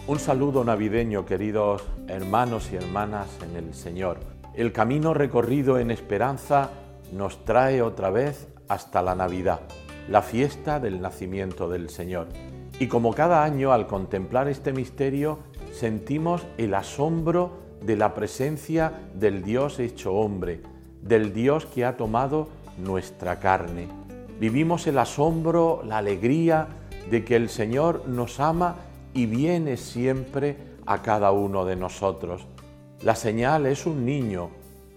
Un saludo navideño, queridos hermanos y hermanas en el Señor. El camino recorrido en esperanza nos trae otra vez hasta la Navidad, la fiesta del nacimiento del Señor. Y como cada año, al contemplar este misterio, sentimos el asombro de la presencia del Dios hecho hombre, del Dios que ha tomado nuestra carne. Vivimos el asombro, la alegría de que el Señor nos ama y viene siempre a cada uno de nosotros. La señal es un niño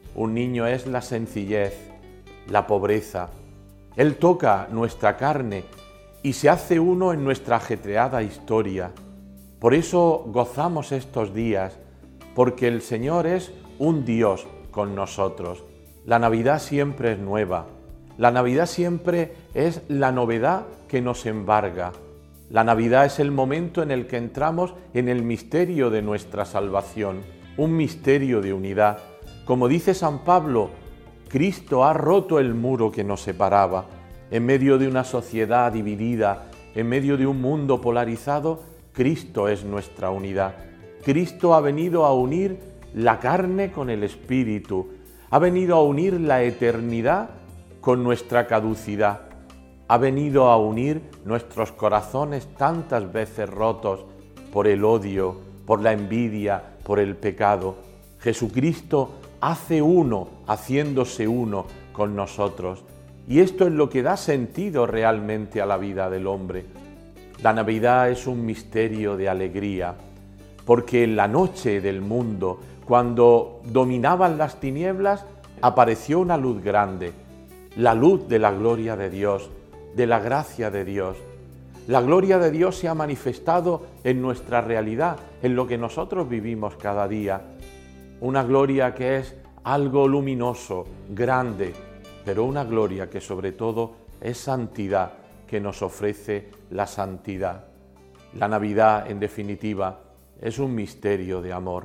es la sencillez, la pobreza. Él toca nuestra carne y se hace uno en nuestra ajetreada historia. Por eso gozamos estos días, porque el Señor es un Dios con nosotros. La Navidad siempre es nueva. La Navidad siempre es la novedad que nos embarga. La Navidad es el momento en el que entramos en el misterio de nuestra salvación, un misterio de unidad. Como dice San Pablo, Cristo ha roto el muro que nos separaba. En medio de una sociedad dividida, en medio de un mundo polarizado, Cristo es nuestra unidad. Cristo ha venido a unir la carne con el espíritu, ha venido a unir la eternidad con nuestra caducidad. Ha venido a unir nuestros corazones tantas veces rotos por el odio, por la envidia, por el pecado. Jesucristo hace uno, haciéndose uno con nosotros. Y esto es lo que da sentido realmente a la vida del hombre. La Navidad es un misterio de alegría, porque en la noche del mundo, cuando dominaban las tinieblas, apareció una luz grande, la luz de la gloria de Dios, de la gracia de Dios. La gloria de Dios se ha manifestado en nuestra realidad, en lo que nosotros vivimos cada día. Una gloria que es algo luminoso, grande, pero una gloria que sobre todo es santidad, que nos ofrece la santidad. La Navidad, en definitiva, es un misterio de amor.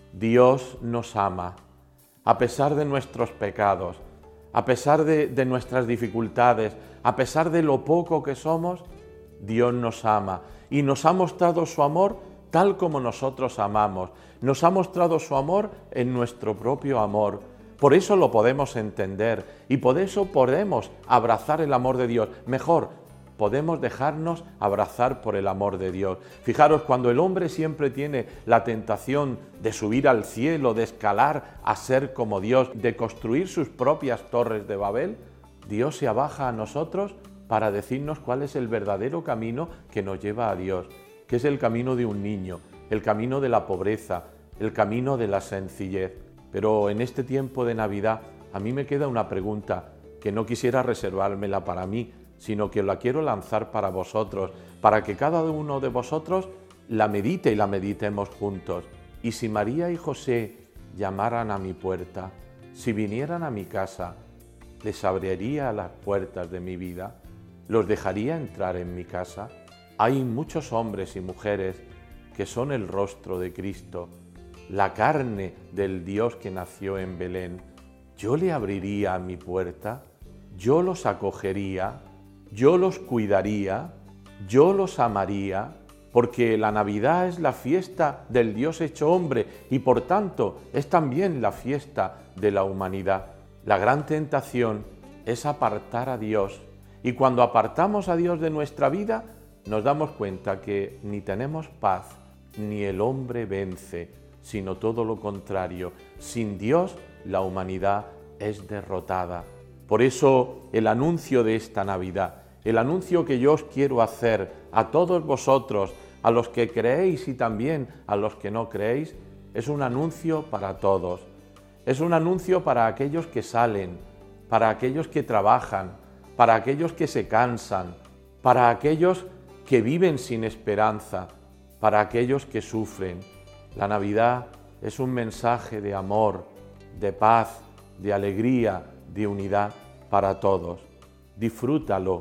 Dios nos ama, a pesar de nuestros pecados, a pesar de nuestras dificultades, a pesar de lo poco que somos, Dios nos ama y nos ha mostrado su amor tal como nosotros amamos. Nos ha mostrado su amor en nuestro propio amor. Por eso lo podemos entender y por eso podemos abrazar el amor de Dios. Mejor, podemos dejarnos abrazar por el amor de Dios. Fijaros, cuando el hombre siempre tiene la tentación de subir al cielo, de escalar a ser como Dios, de construir sus propias torres de Babel, Dios se abaja a nosotros para decirnos cuál es el verdadero camino que nos lleva a Dios, que es el camino de un niño, el camino de la pobreza, el camino de la sencillez. Pero en este tiempo de Navidad a mí me queda una pregunta que no quisiera reservármela para mí, sino que la quiero lanzar para vosotros, para que cada uno de vosotros la medite y la meditemos juntos. Y si María y José llamaran a mi puerta, si vinieran a mi casa, ¿les abriría las puertas de mi vida? ¿Los dejaría entrar en mi casa? Hay muchos hombres y mujeres que son el rostro de Cristo, la carne del Dios que nació en Belén. ¿Yo le abriría a mi puerta? ¿Yo los acogería? ¿Yo los cuidaría? ¿Yo los amaría? Porque la Navidad es la fiesta del Dios hecho hombre y por tanto es también la fiesta de la humanidad. La gran tentación es apartar a Dios y cuando apartamos a Dios de nuestra vida nos damos cuenta que ni tenemos paz ni el hombre vence, sino todo lo contrario. Sin Dios la humanidad es derrotada. Por eso el anuncio de esta Navidad, el anuncio que yo os quiero hacer a todos vosotros, a los que creéis y también a los que no creéis, es un anuncio para todos. Es un anuncio para aquellos que salen, para aquellos que trabajan, para aquellos que se cansan, para aquellos que viven sin esperanza, para aquellos que sufren. La Navidad es un mensaje de amor, de paz, de alegría, de unidad para todos. Disfrútalo,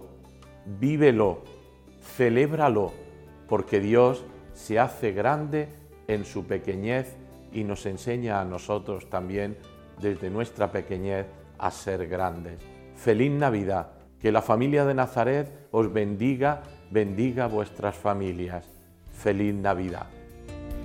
vívelo, celébralo, porque Dios se hace grande en su pequeñez y nos enseña a nosotros también desde nuestra pequeñez a ser grandes. Feliz Navidad, que la familia de Nazaret os bendiga, bendiga vuestras familias. Feliz Navidad.